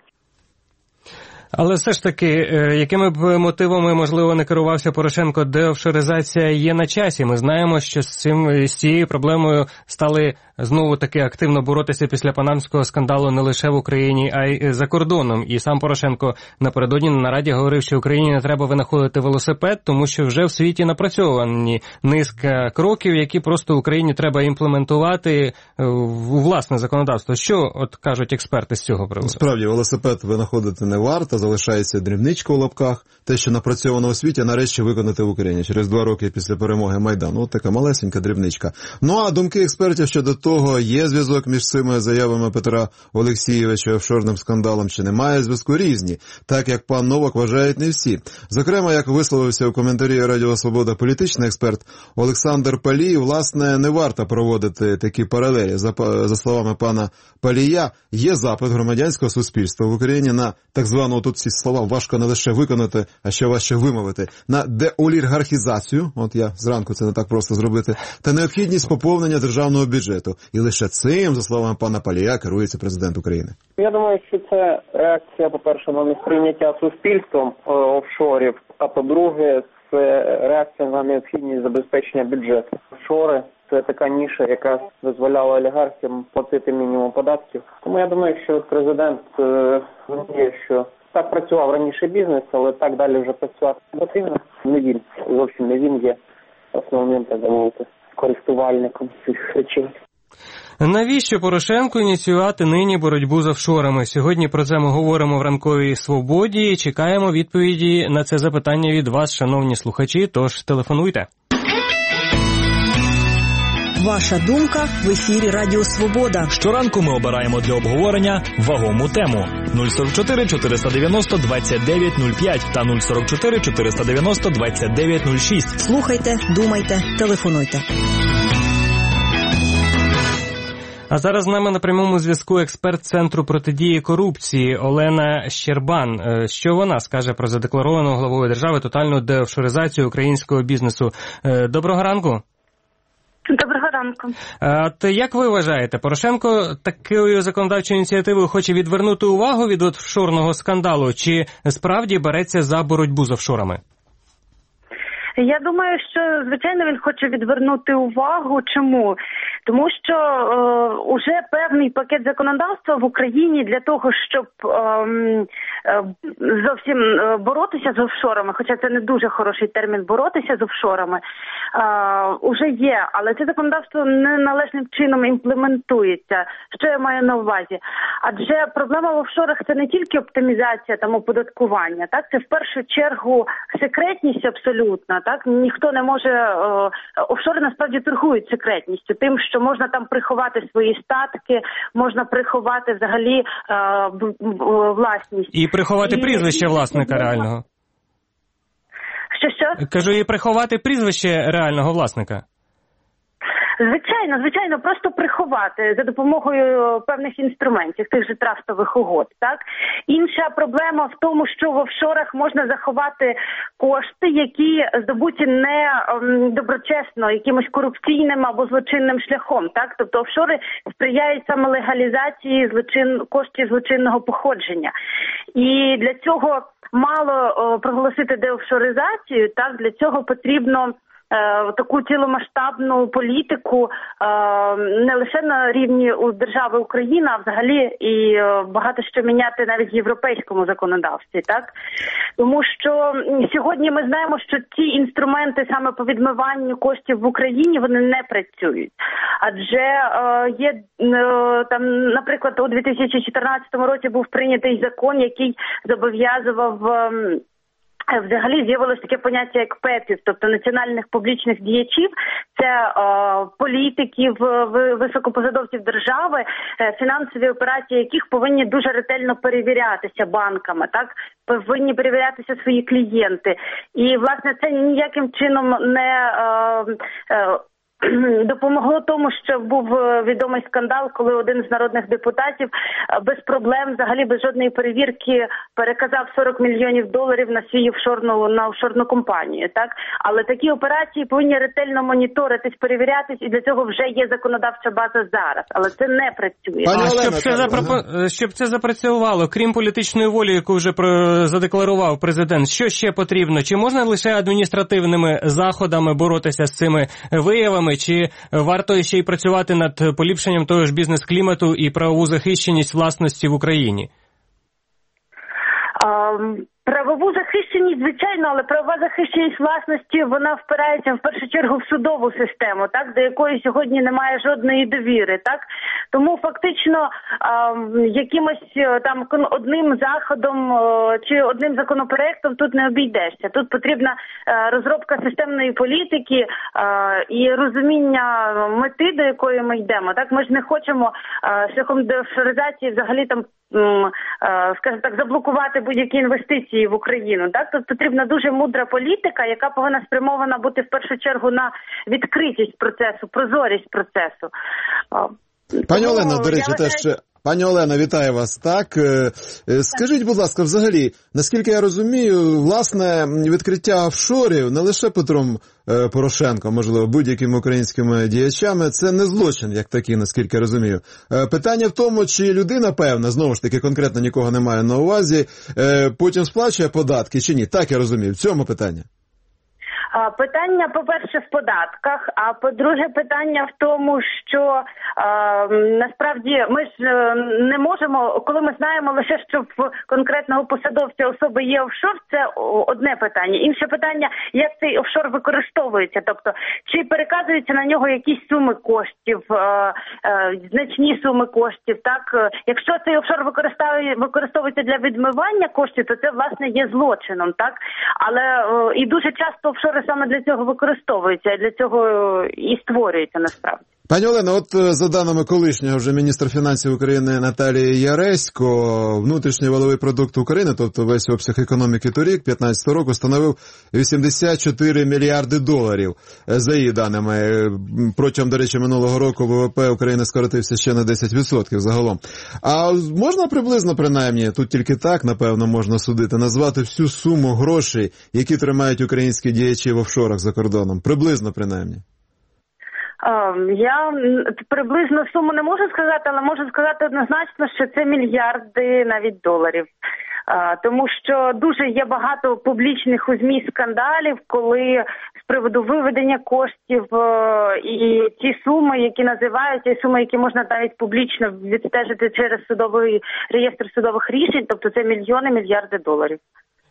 Але все ж таки, якими б мотивами, можливо, не керувався Порошенко, деофшоризація є на часі. Ми знаємо, що з цією проблемою стали знову-таки активно боротися після панамського скандалу не лише в Україні, а й за кордоном. І сам Порошенко напередодні на нараді говорив, що Україні не треба винаходити велосипед, тому що вже в світі напрацьовані низка кроків, які просто Україні треба імплементувати у власне законодавство. Що от кажуть експерти з цього приводу? Справді, велосипед винаходити не варто, залишається дрібничка у лапках. Те, що напрацьовано у світі, нарешті виконати в Україні через 2 роки після перемоги Майдану. От така малесенька дрібничка. Ну а думки експертів щодо того, є зв'язок між цими заявами Петра Олексійовича і офшорним скандалом, чи немає зв'язку, різні. Так як пан Новак вважають не всі. Зокрема, як висловився у коментарі Радіо Свобода політичний експерт Олександр Палій, власне, не варто проводити такі паралелі. За словами пана Палія, є запит громадянського суспільства в Україні на так звану, тут ці слова важко не лише виконати, а ще важче вимовити, на деолігархізацію, от я зранку це не так просто зробити, та необхідність поповнення державного бюджету. І лише цим, за словами пана Палія, керується президент України. Я думаю, що це реакція, по-перше, на несприйняття суспільством офшорів, а по-друге, це реакція на необхідність забезпечення бюджету. Офшори – це така ніша, яка дозволяла олігархам платити мінімум податків. Тому я думаю, що президент розуміє, що так працював раніше бізнес, але так далі вже працювати не потрібно. Не він, зовсім не він є основним, так мовити, користувальником цих речей. Навіщо Порошенку ініціювати нині боротьбу з офшорами? Сьогодні про це ми говоримо в ранковій свободі і чекаємо відповіді на це запитання від вас, шановні слухачі, тож телефонуйте. Ваша думка в ефірі Радіо Свобода. Щоранку ми обираємо для обговорення вагому тему. 044 490 2905 та 044 490 2906. Слухайте, думайте, телефонуйте. А зараз з нами на прямому зв'язку експерт Центру протидії корупції Олена Щербан. Що вона скаже про задекларовану главою держави тотальну деофшоризацію українського бізнесу? Доброго ранку. Доброго ранку. От як ви вважаєте, Порошенко такою законодавчою ініціативою хоче відвернути увагу від офшорного скандалу, чи справді береться за боротьбу з офшорами? Я думаю, що, звичайно, він хоче відвернути увагу. Чому? Тому що уже певний пакет законодавства в Україні для того, щоб зовсім боротися з офшорами, хоча це не дуже хороший термін боротися з офшорами, уже є, але це законодавство не належним чином імплементується. Що я маю на увазі? Адже проблема в офшорах – це не тільки оптимізація, там, оподаткування, так? Це в першу чергу секретність абсолютна, так? Ніхто не може, офшори насправді торгують секретністю, тим, що можна там приховати свої статки, можна приховати взагалі власність. І приховати прізвище власника реального. Що? Кажу, і приховати прізвище реального власника. Звичайно, просто приховати за допомогою певних інструментів, тих же трастових угод, так? Інша проблема в тому, що в офшорах можна заховати кошти, які здобуті не доброчесно, якимось корупційним або злочинним шляхом, так? Тобто офшори сприяють саме легалізації коштів злочинного походження. І для цього мало проголосити деофшоризацію, так? Для цього потрібно таку ціломасштабну політику не лише на рівні держави Україна, а взагалі і багато що міняти навіть в європейському законодавстві, так? Тому що сьогодні ми знаємо, що ці інструменти саме по відмиванню коштів в Україні, вони не працюють. Адже є там, наприклад, у 2014 році був прийнятий закон, який зобов'язував взагалі з'явилось таке поняття, як ПЕПів, тобто національних публічних діячів. Це політиків, високопосадовців держави, фінансові операції яких повинні дуже ретельно перевірятися банками, так? Повинні перевірятися свої клієнти. І, власне, це ніяким чином не допомогло тому, що був відомий скандал, коли один з народних депутатів без проблем, взагалі без жодної перевірки, переказав $40 мільйонів на свій офшорну компанію, так? Але такі операції повинні ретельно моніторитись, перевірятись, і для цього вже є законодавча база зараз, але це не працює. Щоб це запрацювало, крім політичної волі, яку вже задекларував президент, що ще потрібно? Чи можна лише адміністративними заходами боротися з цими виявами? Чи варто ще й працювати над поліпшенням того ж бізнес-клімату і правову захищеність власності в Україні? Правову захищеність, звичайно, але правова захищеність власності, вона впирається в першу чергу в судову систему, так, до якої сьогодні немає жодної довіри, так. Тому фактично якимось там одним заходом чи одним законопроектом тут не обійдешся. Тут потрібна розробка системної політики і розуміння мети, до якої ми йдемо. Так, ми ж не хочемо шляхом деофшоризації взагалі там, скажімо так, заблокувати будь-які інвестиції в Україну. Так, тут потрібна дуже мудра політика, яка повинна спрямована бути в першу чергу на відкритість процесу, прозорість процесу. Пані Олено, до речі, теж... Пані Олено, вітаю вас. Так, скажіть, будь ласка, взагалі, наскільки я розумію, власне, відкриття офшорів не лише Петром Порошенком, можливо, будь-якими українськими діячами, це не злочин, як такий, наскільки я розумію. Питання в тому, чи людина, певна, знову ж таки, конкретно нікого не маю на увазі, потім сплачує податки чи ні? Так я розумію, в цьому питання. Питання, по-перше, в податках, а по-друге, питання в тому, що насправді ми ж не можемо, коли ми знаємо лише, що в конкретного посадовця особи є офшор, це одне питання. Інше питання, як цей офшор використовується, тобто, чи переказуються на нього якісь суми коштів, значні суми коштів, так? Якщо цей офшор використовується для відмивання коштів, то це, власне, є злочином, так? Але і дуже часто офшори саме для цього використовуються, для цього і створюються насправді. Пані Олено, от за даними колишнього вже міністра фінансів України Наталії Яресько, внутрішній валовий продукт України, тобто весь обсяг економіки торік, 2015 року, становив $84 мільярди. За її даними, протягом, до речі, минулого року ВВП України скоротився ще на 10% загалом. А можна приблизно, принаймні, тут тільки так, напевно, можна судити, назвати всю суму грошей, які тримають українські діячі в офшорах за кордоном? Приблизно, принаймні. Я приблизно суму не можу сказати, але можу сказати однозначно, що це мільярди навіть доларів. Тому що дуже є багато публічних у ЗМІ скандалів, коли з приводу виведення коштів і ті суми, які називаються, і суми, які можна навіть публічно відстежити через судовий реєстр судових рішень, тобто це мільярди доларів.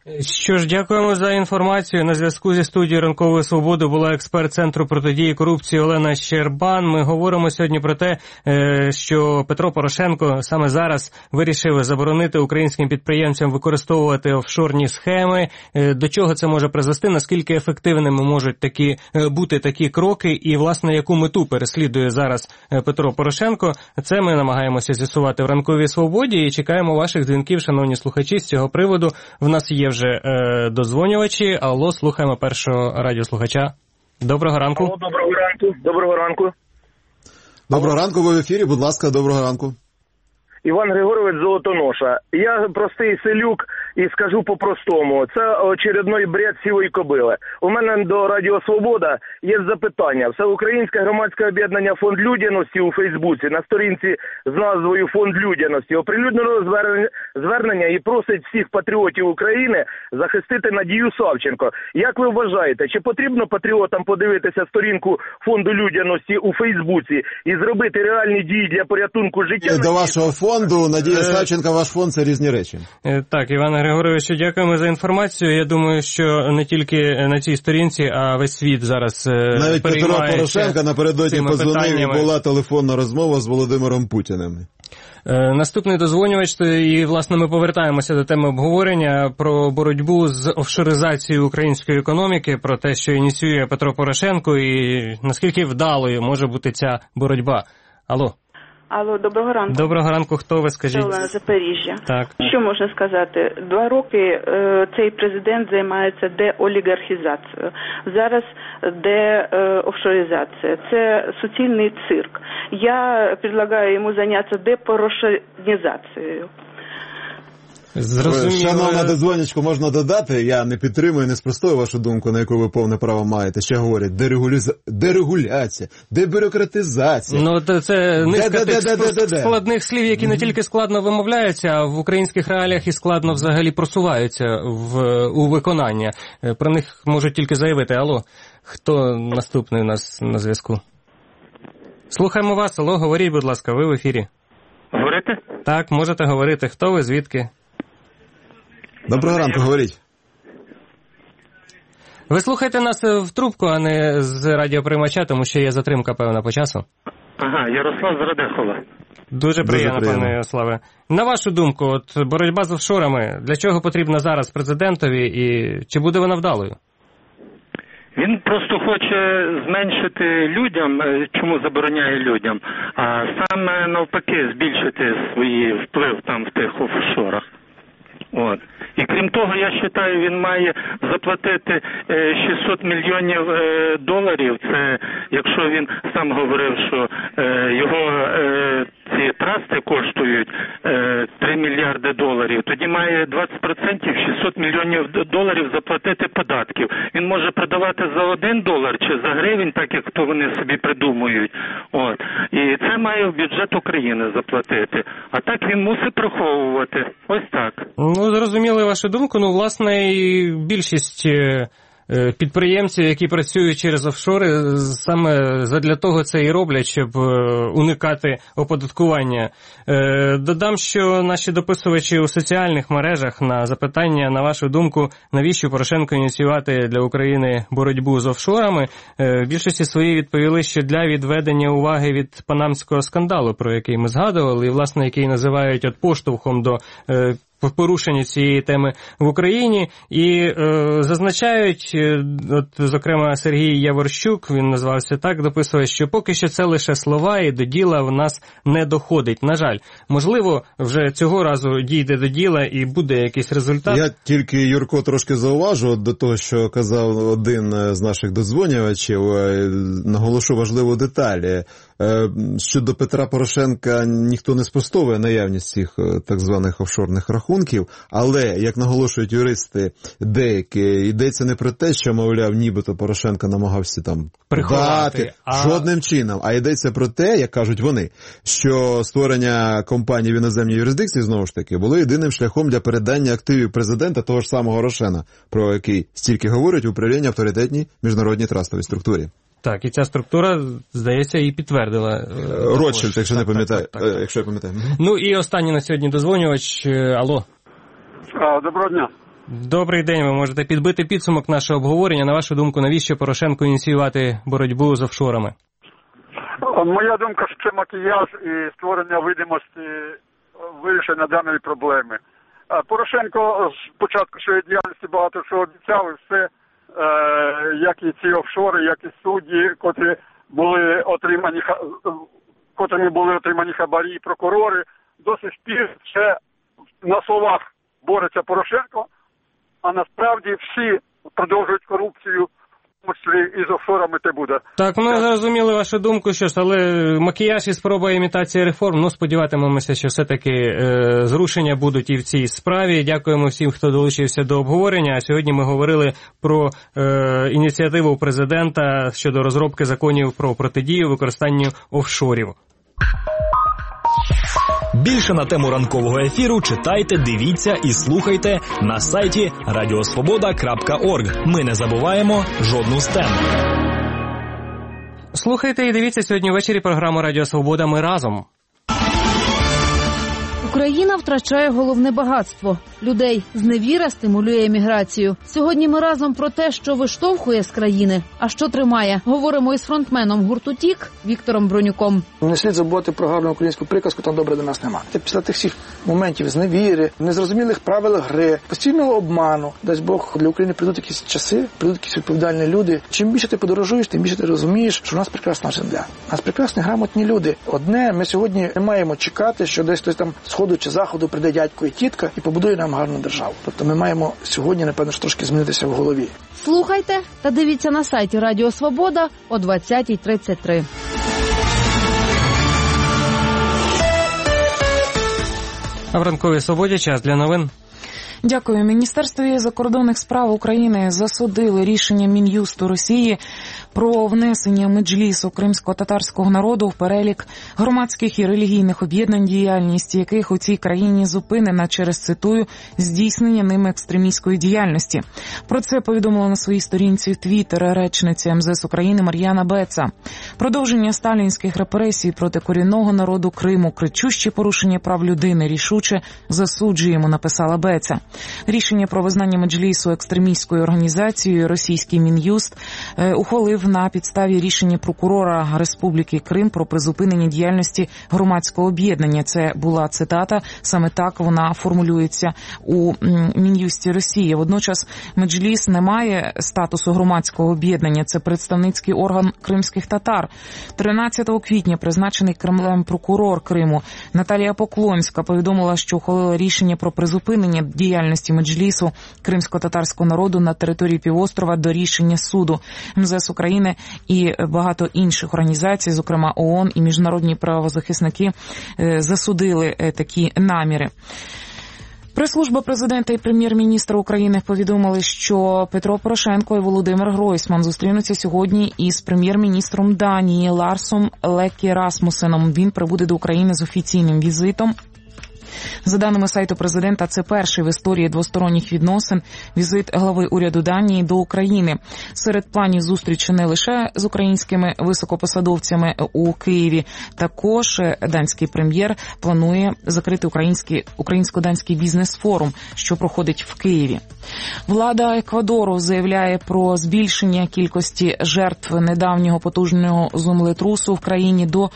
Що ж, дякуємо за інформацію. На зв'язку зі студією «Ранкової свободи» була експерт Центру протидії корупції Олена Щербан. Ми говоримо сьогодні про те, що Петро Порошенко саме зараз вирішив заборонити українським підприємцям використовувати офшорні схеми. До чого це може призвести, наскільки ефективними можуть бути такі кроки і, власне, яку мету переслідує зараз Петро Порошенко. Це ми намагаємося з'ясувати в «Ранковій свободі» і чекаємо ваших дзвінків, шановні слухачі, з цього приводу. В нас є вже дозвонювачі. Алло, слухаємо першого радіослухача. Доброго ранку. Алло, доброго ранку. Доброго ранку. Доброго ранку, ви в ефірі, будь ласка, доброго ранку. Іван Григорович Золотоноша. Я простий селюк і скажу по-простому. Це очередний бред сівої кобили. У мене до Радіо Свобода є запитання. Всеукраїнське громадське об'єднання «Фонд людяності» у Фейсбуці на сторінці з назвою «Фонд людяності» оприлюднило звернення і просить всіх патріотів України захистити Надію Савченко. Як ви вважаєте, чи потрібно патріотам подивитися сторінку «Фонду людяності» у Фейсбуці і зробити реальні дії для порятунку життя? До вашого фонду Надія Савченко, ваш фонд – це різні речі. Так, Іване Григоровичу, дякуємо за інформацію. Я думаю, що не тільки на цій сторінці, а весь світ зараз навіть Петро Порошенко напередодні позвонив і була телефонна розмова з Володимиром Путіним. Наступний дозвонювач, і, власне, ми повертаємося до теми обговорення про боротьбу з офшоризацією української економіки, про те, що ініціює Петро Порошенко і наскільки вдалою може бути ця боротьба. Алло. Алло, доброго ранку. Доброго ранку, хто ви, скажіть? Олена, Запоріжжя. Так. Що можна сказати? 2 роки цей президент займається деолігархізацією. Зараз деофшоризація. Це суцільний цирк. Я предлагаю йому зайнятися депорошенізацією. Шановна дозвонячку, можна додати, я не підтримую, не спростую вашу думку, на яку ви повне право маєте. Ще говорять, дерегуляція, дебюрократизація. Ну, це низка тих складних слів, які не тільки складно вимовляються, а в українських реаліях і складно взагалі просуваються у виконання. Про них можуть тільки заявити. Алло, хто наступний у нас на зв'язку? Слухаємо вас. Алло, говоріть, будь ласка, ви в ефірі. Говорите? Так, можете говорити. Хто ви, звідки? Доброго ранку, говоріть. Ви слухайте нас в трубку, а не з радіоприймача, тому що є затримка певна по часу. Ага, Ярослав з Радехова. Дуже приємно, пане Ярославе. На вашу думку, от боротьба з офшорами, для чого потрібна зараз президентові і чи буде вона вдалою? Він просто хоче зменшити людям, чому забороняє людям, а саме навпаки збільшити свій вплив там в тих офшорах. От. І крім того, я вважаю, він має заплатити 600 мільйонів доларів. Це, якщо він сам говорив, що його ці трасти коштують 3 мільярди доларів, тоді має 20% 600 мільйонів доларів заплатити податків. Він може продавати за $1 чи за гривень, так як то вони собі придумують. От. І це має в бюджет України заплатити. А так він мусить приховувати. Ось так. Ну, зрозуміли вашу думку. Ну, власне, і більшість підприємців, які працюють через офшори, саме задля того це і роблять, щоб уникати оподаткування. Додам, що наші дописувачі у соціальних мережах на запитання, на вашу думку, навіщо Порошенко ініціювати для України боротьбу з офшорами, в більшості своїй відповіли, що для відведення уваги від панамського скандалу, про який ми згадували, і, власне, який називають от поштовхом до порушення цієї теми в Україні, і зазначають, от, зокрема, Сергій Яворщук, він назвався так, дописує, що поки що це лише слова і до діла в нас не доходить. На жаль, можливо, вже цього разу дійде до діла і буде якийсь результат. Я тільки, Юрко, трошки зауважу до того, що казав один з наших додзвонювачів, наголошу важливу деталь. Щодо Петра Порошенка ніхто не спростовує наявність цих так званих офшорних рахунків, але, як наголошують юристи деякі, йдеться не про те, що, мовляв, нібито Порошенко намагався там приховати жодним чином, а йдеться про те, як кажуть вони, що створення компанії в іноземній юрисдикції, знову ж таки, було єдиним шляхом для передання активів президента, того ж самого Рошена, про який стільки говорять в управлінні авторитетній міжнародній трастовій структурі. Так, і ця структура, здається, і підтвердила. Ротшильд, якщо не пам'ятаю. Якщо я пам'ятаю. Ну і останній на сьогодні дозвонювач. Алло. Доброго дня. Добрий день. Ви можете підбити підсумок нашого обговорення. На вашу думку, навіщо Порошенку ініціювати боротьбу з офшорами? Моя думка, що макіяж і створення видимості вирішення даної проблеми. Порошенко з початку своєї діяльності багато що обіцяв, і все, як і ці офшори, як і судді, котрими були отримані хабарі і прокурори, до сих пір ще на словах бореться Порошенко, а насправді всі продовжують корупцію, і з офшорами те буде. Так, ми зрозуміли вашу думку, але макіяж і спроба імітації реформ, сподіватимемося, що все-таки зрушення будуть і в цій справі. Дякуємо всім, хто долучився до обговорення. А сьогодні ми говорили про ініціативу президента щодо розробки законів про протидію використанню офшорів. Більше на тему ранкового ефіру читайте, дивіться і слухайте на сайті radiosvoboda.org. Ми не забуваємо жодну з тем. Слухайте і дивіться сьогодні ввечері програму «Радіо Свобода. Ми разом». Україна втрачає головне багатство – людей. Зневіра стимулює еміграцію. Сьогодні ми разом про те, що виштовхує з країни, а що тримає. Говоримо із фронтменом гурту «Тік» Віктором Бронюком. Не слід забувати про гарну українську приказку «Там добре до нас нема». Після тих всіх моментів зневіри, незрозумілих правил гри, постійного обману, дасть Бог, для України прийдуть якісь часи, прийдуть якісь відповідальні люди. Чим більше ти подорожуєш, тим більше ти розумієш, що у нас прекрасна земля. У нас прекрасні, грамотні люди. Одне, ми сьогодні не маємо чекати, що десь хтось там сходу чи заходу прийде дядько і тітка і побудує нам гарну державу. Тобто ми маємо сьогодні, напевно, трошки змінитися в голові. Слухайте та дивіться на сайті Радіо Свобода о 20:33. А в ранковій свободі час для новин. Дякую. Міністерство закордонних справ України засудили рішення Мін'юсту Росії про внесення Меджлісу кримсько-татарського народу в перелік громадських і релігійних об'єднань, діяльність яких у цій країні зупинена через, цитую, здійснення ними екстремістської діяльності. Про це повідомила на своїй сторінці в Твіттер речниця МЗС України Мар'яна Беца. Продовження сталінських репресій проти корінного народу Криму, кричущі порушення прав людини, рішуче засуджуємо, написала Беца. Рішення про визнання Меджлісу екстремістською організацією російський Мін'юст ухвалив на підставі рішення прокурора Республіки Крим про призупинення діяльності громадського об'єднання. Це була цитата, саме так вона формулюється у Мін'юсті Росії. Водночас Меджліс не має статусу громадського об'єднання, це представницький орган кримських татар. 13 квітня призначений Кремлем прокурор Криму Наталія Поклонська повідомила, що ухвалила рішення про призупинення діяльності Меджлісу кримсько-татарського народу на території півострова до рішення суду. МЗС України і багато інших організацій, зокрема ООН і міжнародні правозахисники, засудили такі наміри. Прес-служба президента і прем'єр-міністра України повідомили, що Петро Порошенко і Володимир Гройсман зустрінуться сьогодні із прем'єр-міністром Данії Ларсом Лекі Расмусеном. Він прибуде до України з офіційним візитом. За даними сайту президента, це перший в історії двосторонніх відносин візит глави уряду Данії до України. Серед планів зустрічі не лише з українськими високопосадовцями у Києві, також данський прем'єр планує закрити українсько-данський бізнес-форум, що проходить в Києві. Влада Еквадору заявляє про збільшення кількості жертв недавнього потужного землетрусу в країні до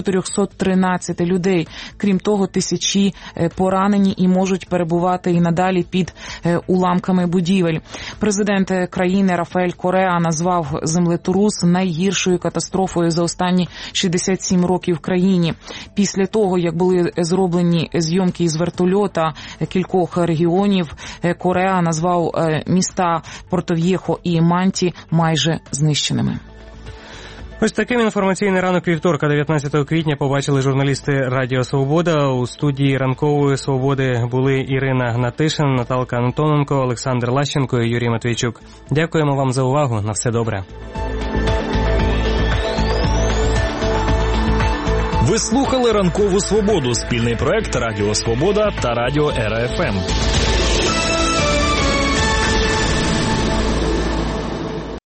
413 людей. Крім того, тисячі поранені і можуть перебувати і надалі під уламками будівель. Президент країни Рафаель Кореа назвав землетрус найгіршою катастрофою за останні 67 років в країні. Після того, як були зроблені зйомки із вертольота кількох регіонів, Кореа назвав міста Порто-В'єхо і Манті майже знищеними. Ось таким інформаційний ранок вівторка, 19 квітня, побачили журналісти Радіо Свобода. У студії ранкової свободи були Ірина Гнатишин, Наталка Антоненко, Олександр Лащенко і Юрій Матвійчук. Дякуємо вам за увагу. На все добре. Ви слухали «Ранкову свободу» – спільний проект Радіо Свобода та Радіо РФМ.